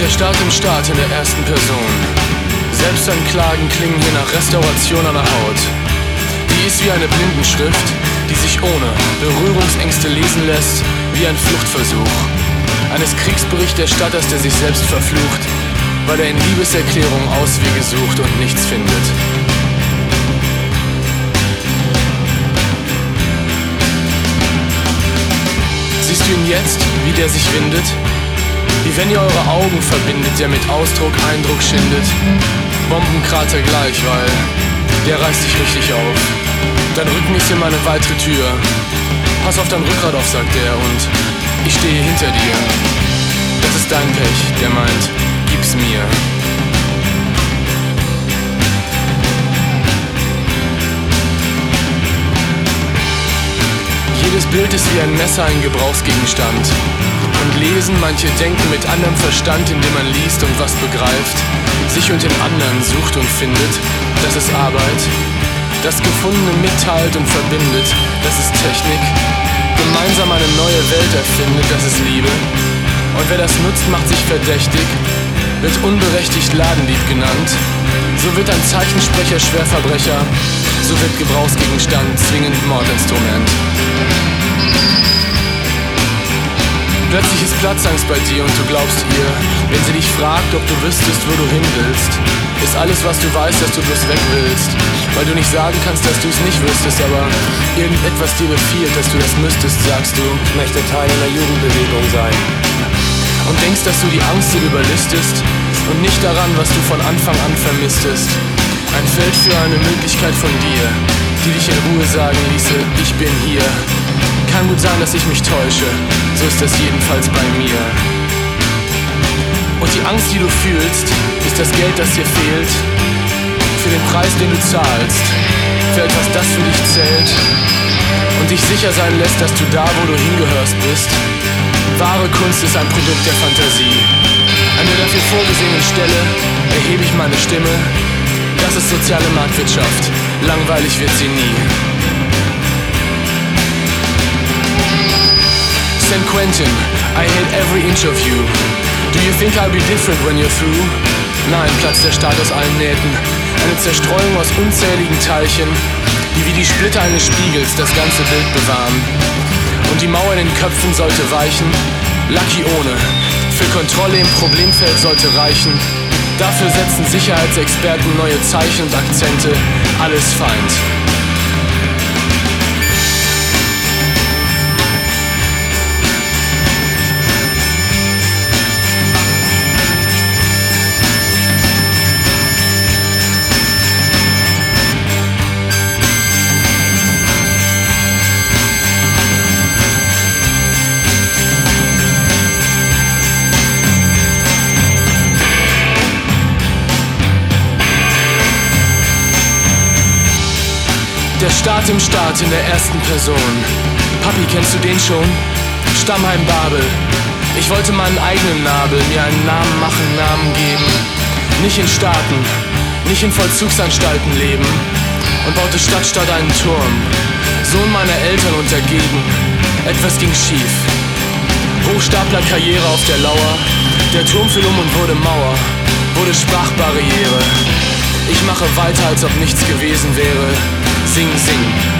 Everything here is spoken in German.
Staat im Staat in der ersten Person. Selbstanklagen klingen hier nach Restauration an der Haut. Die ist wie eine Blindenschrift, die sich ohne Berührungsängste lesen lässt, wie ein Fluchtversuch eines Kriegsberichterstatters, der sich selbst verflucht, weil er in Liebeserklärungen Auswege sucht und nichts findet. Siehst du ihn jetzt, wie der sich windet? Wie wenn ihr eure Augen verbindet, der mit Ausdruck Eindruck schindet. Bombenkrater gleich, weil der reißt dich richtig auf. Dein Rücken ist immer eine weitere Tür. Pass auf dein Rückgrat auf, sagt er, und ich stehe hinter dir. Das ist dein Pech, der meint, gib's mir. Jedes Bild ist wie ein Messer, ein Gebrauchsgegenstand. Und lesen, manche denken mit anderem Verstand, indem man liest und was begreift, sich und den anderen sucht und findet. Das ist Arbeit. Das Gefundene mitteilt und verbindet. Das ist Technik. Gemeinsam eine neue Welt erfindet. Das ist Liebe. Und wer das nutzt, macht sich verdächtig, wird unberechtigt Ladendieb genannt. So wird ein Zeichensprecher Schwerverbrecher. So wird Gebrauchsgegenstand zwingend Mordinstrument. Plötzlich ist Platzangst bei dir und du glaubst ihr, wenn sie dich fragt, ob du wüsstest, wo du hin willst. Ist alles, was du weißt, dass du bloß weg willst. Weil du nicht sagen kannst, dass du es nicht wüsstest, aber irgendetwas dir befiehlt, dass du das müsstest, sagst du, ich möchte Teil einer Jugendbewegung sein. Und denkst, dass du die Angst dir überlistest und nicht daran, was du von Anfang an vermisstest. Ein Feld für eine Möglichkeit von dir, die dich in Ruhe sagen ließe, ich bin hier. Kann gut sein, dass ich mich täusche, so ist das jedenfalls bei mir. Und die Angst, die du fühlst, ist das Geld, das dir fehlt, für den Preis, den du zahlst, für etwas, das für dich zählt und dich sicher sein lässt, dass du da, wo du hingehörst, bist. Wahre Kunst ist ein Produkt der Fantasie. An der dafür vorgesehenen Stelle erhebe ich meine Stimme. Das ist soziale Marktwirtschaft, langweilig wird sie nie. San Quentin, I hate every inch of you. Do you think I'll be different when you're through? Nein, platzt der Staat aus allen Nähten. Eine Zerstreuung aus unzähligen Teilchen, die wie die Splitter eines Spiegels das ganze Bild bewahren. Und die Mauer in den Köpfen sollte weichen. Lucky ohne. Für Kontrolle im Problemfeld sollte reichen. Dafür setzen Sicherheitsexperten neue Zeichen und Akzente. Alles Feind. Der Staat im Staat in der ersten Person. Papi, kennst du den schon? Stammheim Babel. Ich wollte meinen eigenen Nabel, mir einen Namen machen, Namen geben. Nicht in Staaten, nicht in Vollzugsanstalten leben. Und baute Stadt einen Turm. Sohn meiner Eltern untergegen. Etwas ging schief. Hochstapler-Karriere auf der Lauer. Der Turm fiel um und wurde Mauer. Wurde Sprachbarriere. Ich mache weiter, als ob nichts gewesen wäre. Sing, sing.